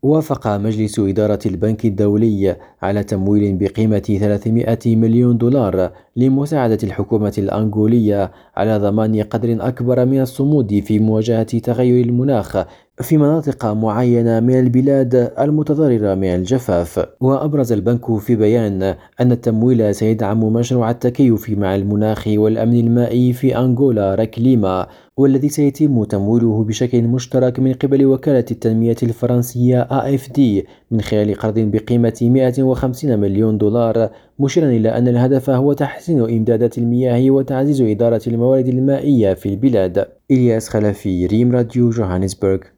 وافق مجلس إدارة البنك الدولي على تمويل بقيمة 300 مليون دولار لمساعدة الحكومة الأنغولية على ضمان قدر أكبر من الصمود في مواجهة تغير المناخ في مناطق معينة من البلاد المتضررة من الجفاف. وأبرز البنك في بيان أن التمويل سيدعم مشروع التكيف مع المناخ والأمن المائي في أنغولا ركليما، والذي سيتم تمويله بشكل مشترك من قبل وكالة التنمية الفرنسية AFD من خلال قرض بقيمة 150 مليون دولار، مشيرا إلى أن الهدف هو تحسين إمدادات المياه وتعزيز إدارة الموارد المائية في البلاد. إلياس خلفي، ريم راديو، جوهانسبرغ.